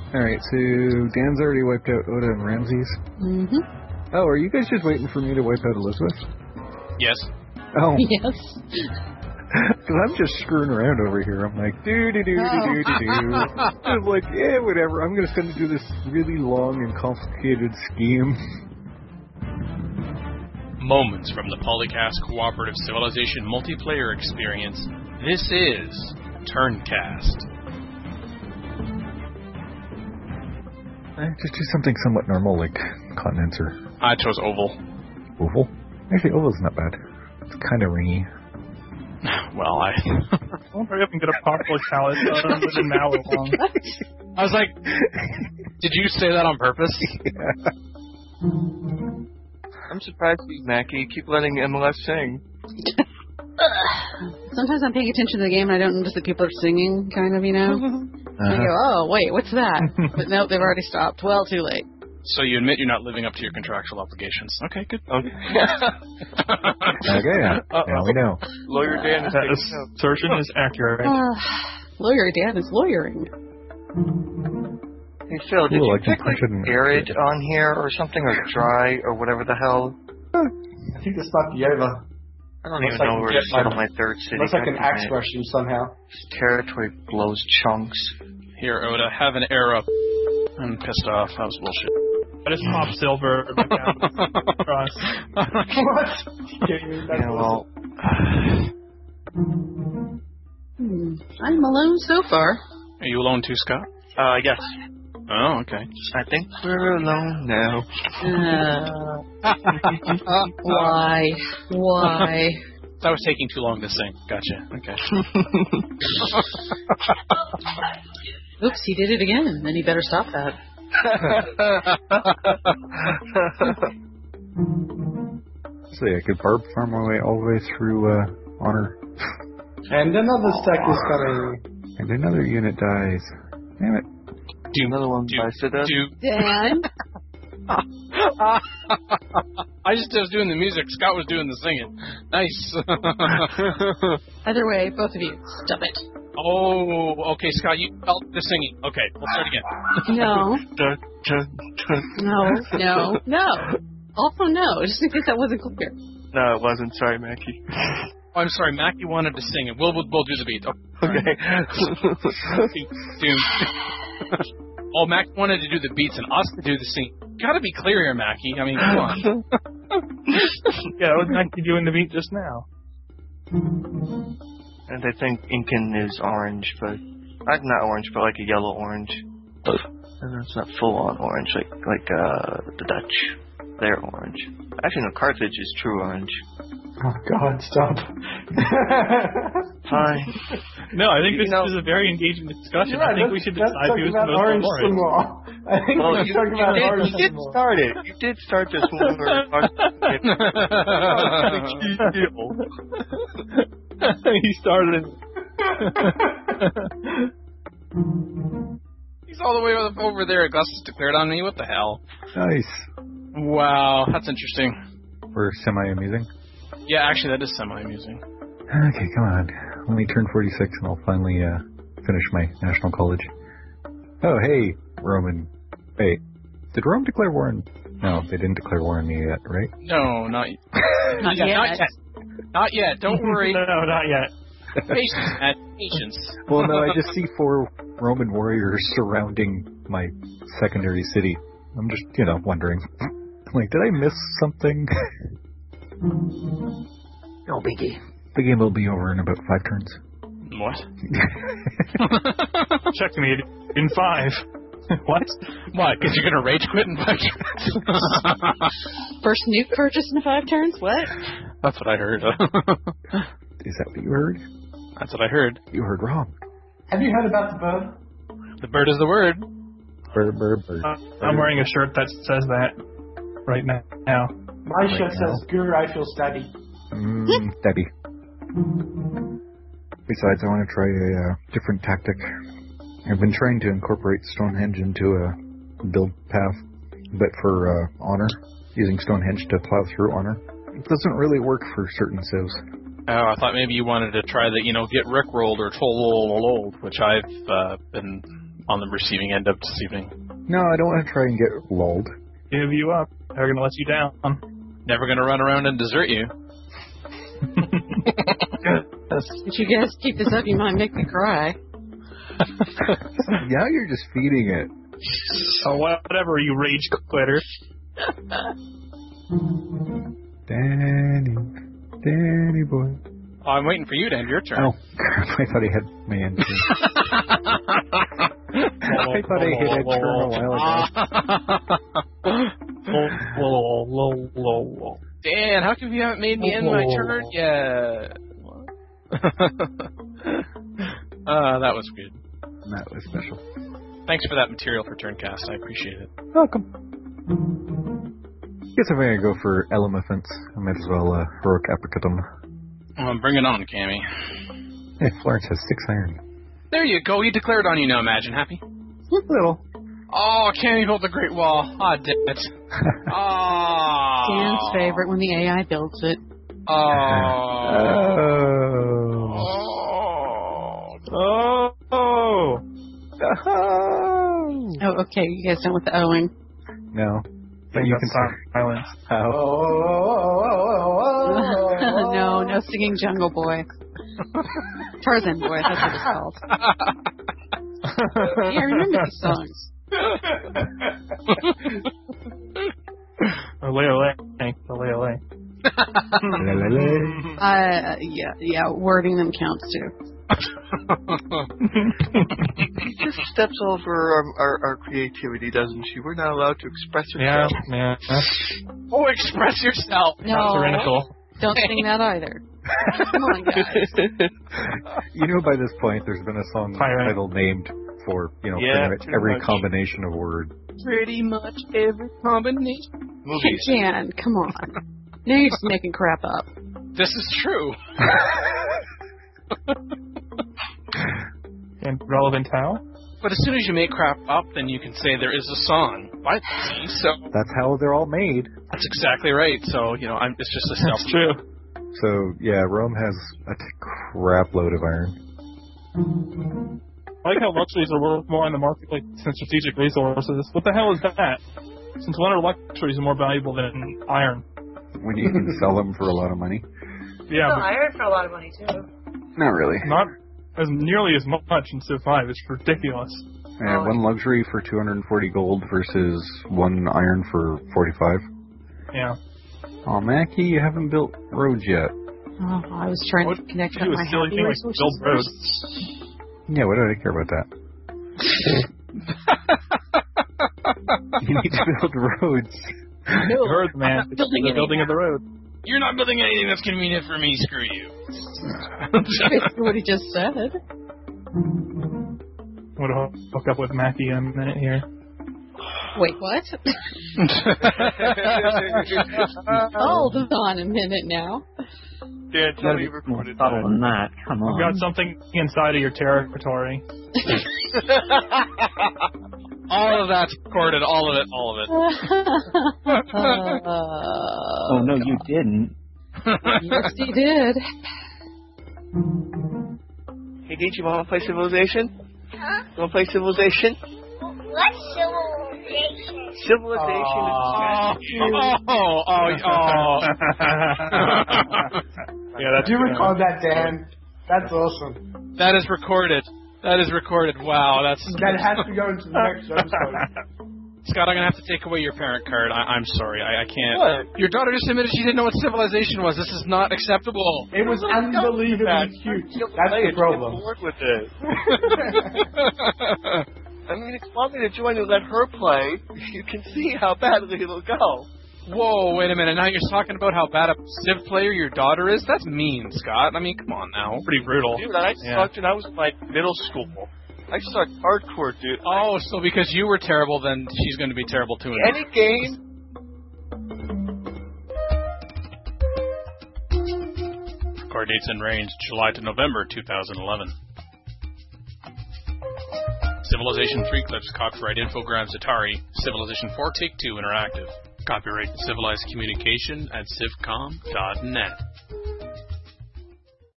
Alright, so Dan's already wiped out Oda and Ramses. Mm-hmm. Oh, are you guys just waiting for me to wipe out Elizabeth? Yes. Oh. Yes. Because I'm just screwing around over here. I'm like, do-do-do-do-do-do-do. I'm like, yeah, whatever. I'm going to send it to this really long and complicated scheme. Moments from the Polycast Cooperative Civilization multiplayer experience. This is Turncast. Just do something somewhat normal, like continents or... I chose oval. Oval? Actually, oval's not bad. It's kind of ringy. Well, Don't hurry up and get a poplar salad with an hour long. I was like, did you say that on purpose? Yeah. I'm surprised you, Mackie. Keep letting MLS sing. Sometimes I'm paying attention to the game and I don't notice that people are singing, kind of, you know? I go, oh, wait, what's that? But no, they've already stopped. Well, too late. So you admit you're not living up to your contractual obligations. Okay, good. Okay. Okay, now we know. Lawyer Dan is That assertion is accurate. Lawyer Dan is lawyering. Hey, Phil, did Ooh, you I can pick like punch it in. arid on here or something, or dry, or whatever the hell? I think it's not the Yova. I don't Looks even like know where you to get settle like- my third city. Looks like an God axe damn it. rush you somehow. This territory blows chunks. Here, Oda, have an air up. I'm pissed off. That was bullshit. I just pop silver back down across. What? Yeah, well, I'm alone so far. Are you alone too, Scott? yes. Oh, okay. I think we're alone now. Why? Why? That was taking too long to sing. Gotcha. Okay. Oops, he did it again. Then he better stop that. So I could barb farm my way all the way through Honor. And another stack is coming. And another unit dies. Damn it. Another one by Sida. Dan? I just was doing the music. Scott was doing the singing. Nice. Either way, both of you, stop it. Oh, okay, Scott, you felt the singing. Okay, we'll start again. No. Dun, dun, dun. No. Also, no, just in case that wasn't clear. No, it wasn't. Sorry, Mackie. Oh, I'm sorry, Mackie wanted to sing it. We'll do the beat. Okay. Oh, Mackie wanted to do the beats and us to do the singing. Gotta be clear here, Mackie. I mean, come on. Yeah, that was Mackie doing the beat just now. And I think Incan is orange, but not orange, but like a yellow orange. And it's not full on orange, like the Dutch. They're orange. Actually, no, Carthage is true orange. Oh God, stop. Fine. No, I think this is a very engaging discussion. Right, I think we should decide who's the most orange orange. some more. I think Well, we're talking about orange you did some more. start it. You did start this when we were talking. He started it. He's all the way over there. Augustus declared on me. What the hell? Nice. Wow, that's interesting. We're semi-amusing. Yeah, actually, that is semi-amusing. Okay, come on. Let me turn 46 and I'll finally finish my national college. Oh, hey, Roman. Wait, did Rome declare war on... No, they didn't declare war on me yet, right? No, not yet. Not yet. Not yet. Don't worry. No, not yet. Patience, man. Patience. Well, no, I just see 4 Roman warriors surrounding my secondary city. I'm just, wondering. Like, did I miss something? No biggie. The game will be over in about 5 turns. What? Checkmate in 5. What? What? Because you're going to rage quit in 5 turns? First nuke purchase in 5 turns? What? That's what I heard. Is that what you heard? That's what I heard. You heard wrong. Have you heard about the bird? The bird is the word. Bird. I'm wearing a shirt that says that right now. My shirt says, Guru, I feel stabby. Debbie. Besides, I want to try a different tactic. I've been trying to incorporate Stonehenge into a build path, but for Honor, using Stonehenge to plow through Honor. It doesn't really work for certain civs. Oh, I thought maybe you wanted to try the, get rickrolled or trolled, which I've been on the receiving end of this evening. No, I don't want to try and get lulled. Give you up. They're going to let you down. Never going to run around and desert you. If you guys keep this up, you might make me cry. Now you're just feeding it. Oh, whatever, you rage quitter. Danny boy. Oh, I'm waiting for you to end your turn. Oh, crap, I thought he had my end too. I thought I hit enter a while ago. Dan, how come you haven't made me end my turn yet? That was good. That was special. Thanks for that material for Turncast. I appreciate it. Welcome. Guess if I'm going to go for Elementhance, I might as well Heroic Apicatum. Bring it on, Cammy. Hey, Florence has 6 iron. There you go. He declared on you now, Imagine. Happy? Little. Oh, Cammy built the Great Wall. Ah, damn it. Oh. Dan's favorite when the AI builds it. Oh, okay. You guys done with the Owen? No. But you can silence. How? No singing Jungle Boy. Tarzan Boy, that's what it's called. Yeah, I remember these songs. Yeah, wording them counts too. She just steps over our creativity, doesn't she? We're not allowed to express ourselves. Yeah. Oh, express yourself. No, Tyrannical. don't sing that either. Come on, guys. You know, by this point, there's been a song title named for, pretty much every combination of words. Pretty much every combination. Movies. Jan, come on. Now you're just making crap up. This is true. And relevant how? But as soon as you make crap up, then you can say there is a song. What? See, so That's how they're all made. that's exactly right. So it's just a self. That's true. So, yeah, Rome has a crap load of iron. I like how luxuries are worth more on the market than strategic resources. What the hell is that? Since when are luxuries more valuable than iron? When you can sell them for a lot of money. Yeah, but iron for a lot of money too. Not really. not as nearly as much in Civ 5. It's ridiculous. One luxury for 240 gold versus 1 iron for 45. Yeah. Oh, Mackie, you haven't built roads yet. Oh, I was trying to connect You with do a my silly happy thing like resources build roads. first. Yeah, what do I care about that? You need to build roads. You heard, man. It's building the it building of the road. You're not building anything that's convenient for me. Screw you. Basically what he just said. I'm going to hook up with Mackie in a minute here. Wait, what? Hold on a minute now. Dan, tell me you recorded subtle than that. Come on. I've got something inside of your territory. All of that's recorded. All of it. Oh, no, you didn't. Yes, he did. Hey, did you want to play Civilization? Huh? You want to play Civilization? What civilization? Civilization is Yeah, that's Do you recall that, Dan? That's awesome. That is recorded. Wow, That has to go into the next episode. Scott, I'm gonna have to take away your parent card. I'm sorry, I can't. What? Your daughter just admitted she didn't know what civilization was. This is not acceptable. It was unbelievably cute. That's the problem. Bored with it. I mean, it's one thing to join and let her play. You can see how badly it'll go. Whoa, wait a minute. Now you're talking about how bad a Civ player your daughter is? That's mean, Scott. I mean, come on now. pretty brutal. Dude, I sucked when I was in middle school. I sucked hardcore, dude. Oh, so because you were terrible, then she's going to be terrible too. Any game. Record dates and range, July to November 2011. Civilization 3 clips, copyright Infogrames Atari, Civilization 4 Take-Two Interactive. Copyright Civilized Communication at civcom.net.